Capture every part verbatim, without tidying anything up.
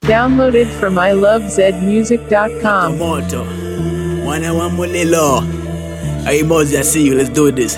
Downloaded from I love zed music dot com. Moto. Mwana wa mulilo. Hey Moses, I see you. Let's do this.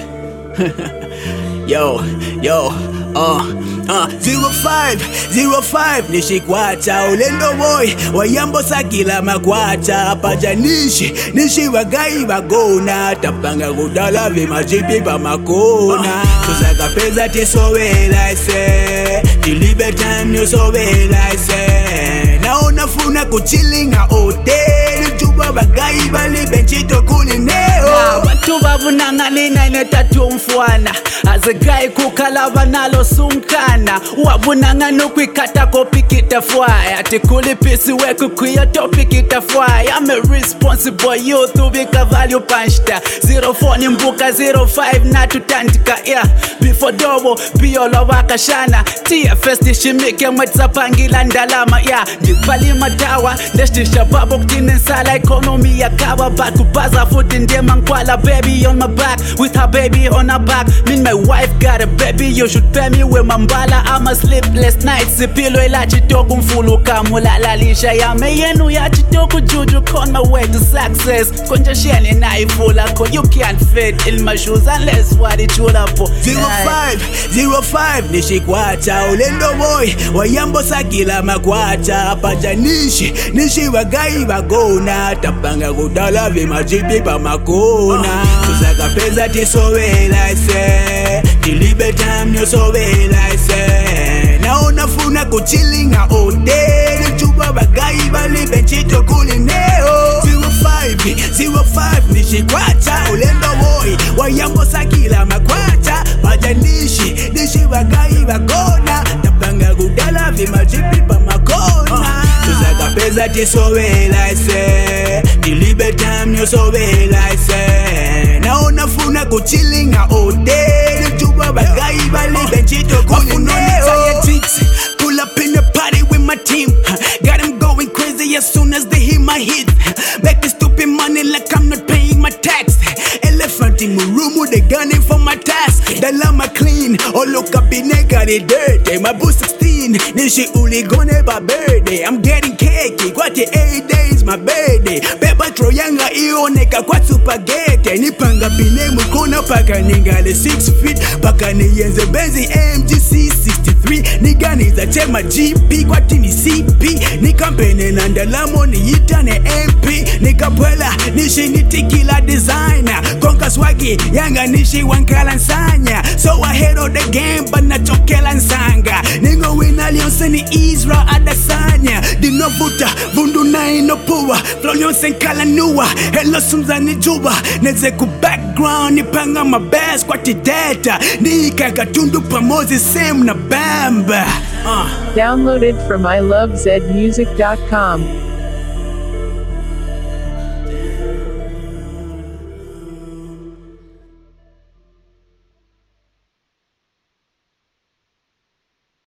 yo, yo, uh, uh, zero five, zero five, nishikwacha ulendo boy, wayambo sakila makwacha, pajanishi, nishi wagai wagona, tapanga kudala vimajipi pa makona, kusaka peza tisowela ise, tilibe time yosowela ise, naona funa kuchilinga hotel, juba wagai bali benchito kulineo. Watu babunanga lina inetatu mfwana, azigai kukalaba nalo sunkana, wabunanga nukwikata kopikita fwaya, atikuli pisi weku kuya topikita fwaya. I'm a responsible youth ubika value punchta, zero four ni mbuka zero five na tutantika, yeah. Before double, biyolo wakashana, tia festi shimike mwetsa pangila ndalama, yeah. Ndipali matawa, ndeshtisha babo kutine sala economy ya kawa, bakubaza futi ndema nkwala, baby on my back, with her baby on her back. Me and my wife got a baby, you should pay me with mambala. I'm a sleepless night, sipilo ila chitoku mfulu kamula lalisha ya meyenu ya chitoku juju on my way to success. Konja sheni na ifula ko, you can't fit in my shoes unless what it chula po. Zero five, zero five, nishikwacha ulendo boy, wayambo sakila makwacha, pajanishi, nishi wagai wagona, tapanga kudala vimajipi pa makona, kusaka peza tisowela ise, tilibe time yosowela ise, naona funa kuchilinga hotel, juba wagai bali benchito kulineo. Zero five, zero five, nishikwacha ulendo boy, wayambo sakila makwacha, pajanishi, nishi wagai wagona, tapanga kudala vimajipi pa makona, kusaka peza tisowela ise, tilibe time yosowela ise, naona funa kuchilinga hotel, juba wagai bali benchito kulineo. Pull up in the party with my team, got them going crazy as soon as they hear my hit, making stupid money like I'm not paying my tax. Elephant in my room with a gun in for my task. The llama clean, oh look up in got it dirty. My boo sixteen, nishi uli gone ba birthday. I'm getting cakey, what the eight days my birthday. Beba troyanga ioneka kwa supagete. Nipanga bine mukona paka ningale six feet. Paka niyenze benzi M G C sixty-three. Niga niza chema G P kwa tini C P. Nikampene nandalamo ni yitane M P. Nikapwela nishi nitikila designer. Konka swagi yanga nishi wankala nsanya. So ahead of the game but nachokela nsanga. Ningo wina lionse ni Israel adasanya. Dinovuta vundu na inopuwa. Flow lionse nkala nuwa. Hello sumza ni juba. Neze ku background nipanga mabes kwa tideta. Nikaka tundu pamozi same na bamba. uh. Downloaded from I love zed music dot com.